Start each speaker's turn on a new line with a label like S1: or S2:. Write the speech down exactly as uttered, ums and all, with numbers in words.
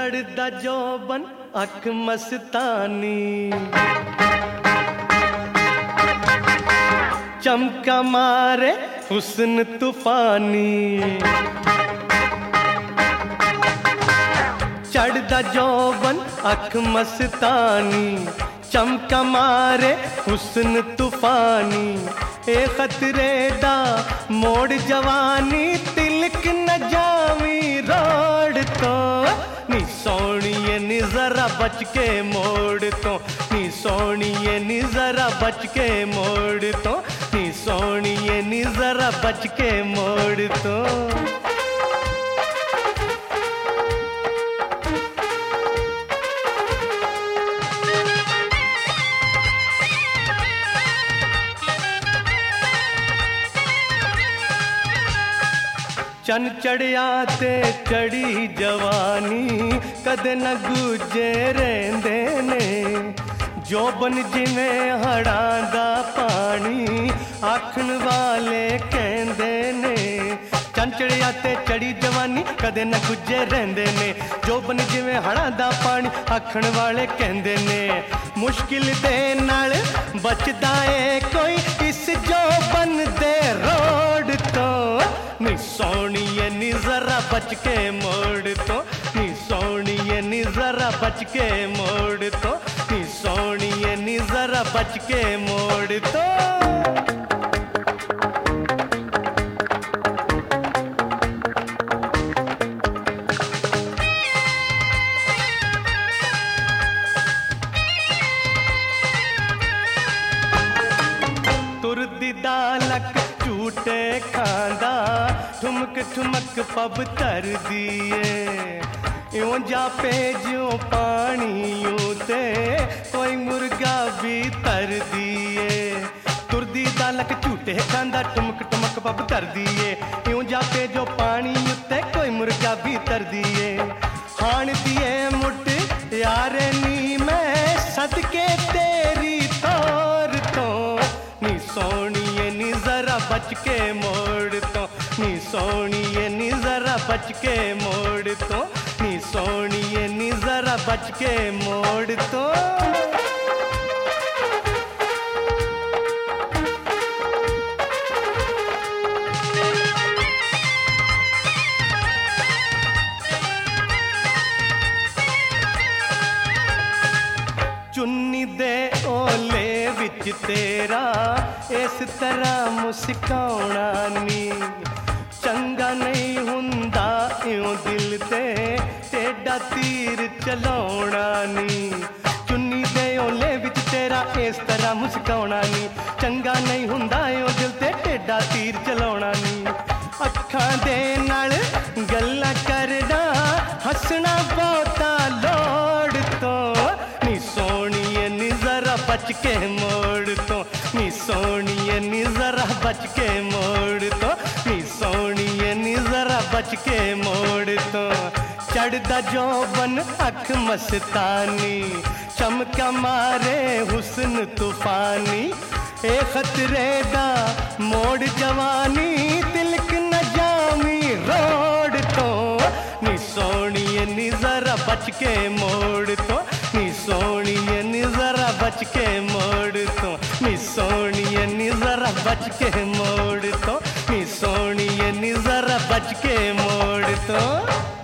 S1: चढ़दा जोबन अख मस्तानी, चमका मारे हुस्न तूफानी। चढ़दा जोबन अख मस्तानी, चमका मारे हुस्न तूफानी। ए खतरे दा मोड़ जवानी, तिलक न जावी रोड तो। नी सोनिए नी जरा बच के मोड़ तो, नी सोनिए नी जरा बच के मोड़ तो, नी सोनिए नी जरा बच के मोड़ तो। चन चढ़िया ते चढ़ी जवानी, कदे न गुजे रेंदे ने। जोबन जिवें हड़ां दा पानी, आखण वाले कहंदे ने। चन चढ़िया ते चढ़ी जवानी, कदे न गुजे रेंदे ने। जोबन जिवें हड़ां दा पानी, आखण वाले कहंदे ने। मुश्किल दे नाल बचदा ए कोई इस जोबन दे रोड तो। नी सोनिए नी जरा बच के मोड़ तो, नी सोनिए नी जरा बच के मोड़ तो, नी सोनिए नी जरा बच के मोड़ तो। तुरदी दालक झूटे खांदा, ठुमक ठुमक पब तर दिए। यूं जा पे ज्यों पानी यूं ते, कोई मुर्गा भी तर दिए। तुरदी दालक झूटे खांदा, ठुमक ठुमक पब तर दिए। यूं जा पे जो पानी यूं ते, कोई मुर्गा भी तर दिए। हाण दिए मुट यारे नी मैं, सदके तेरी तोर तो। नी सोनिए नी जरा बच के मोड़ तो, नी सोनिए नी जरा बच के मोड़ तो, नी सोनिए नी जरा बच के मोड़ तो। चुन्नी दे ओले विच तेरा इस तरह मुस्काउणा नी, चंगा नहीं हुंदा इउं दिल ते टेढ़ा तीर चलाउणा नी। चुन्नी दे ओले विच तेरा इस तरह मुस्काउणा नी, चंगा नहीं हुंदा इउं दिल ते टेढ़ा तीर चलाउणा नी। अखां दे नाल गल्लां करना, हसना बहुता लोड़ तो। नी सोनिए नी जरा बच के मोड़ तो, नी सोनिए नी जरा बच के मोड़ तो, नी सोनिए नी जरा बच के मोड़ तो। चढ़दा जोबन अख मस्तानी, चमका मारे हुस्न तूफानी। ए खतरे दा मोड़ जवानी, तिलक न जावी रोड तो। नी सोनिए नी जरा बच के मोड़ तो, नी सोनिए नी जरा बच के मोड़ तो, नी सोनिए नी जरा बच के मोड़ तो, नी सोनिए नी जरा बच के मोड़ तो।